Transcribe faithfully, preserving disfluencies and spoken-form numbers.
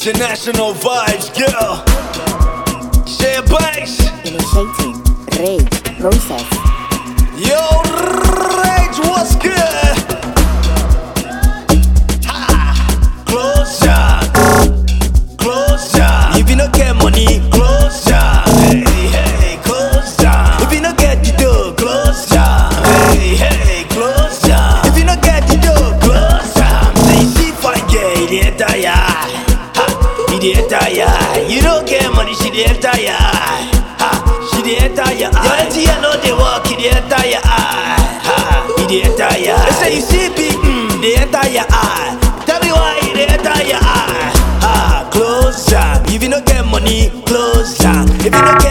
International vibes, girl. Share bass. Initiating rage process. Yo, rage, what's good? Ha! Closer, closer. If you don't get money, closer. Hey, hey, closer. If you don't get the dough, closer. Hey, hey, closer. If you don't get the dough, closer. Say she fine, yeah, it ain't tired. She dey tired. You don't get money, she dey tired. Ha, she dey tired. Your auntie know they walk, he dey tired. Ha, he dey tired. They say you see big, mm, they tired. Tell me why he dey tired. Ha, closer. If you don't get money, closer. If you don't get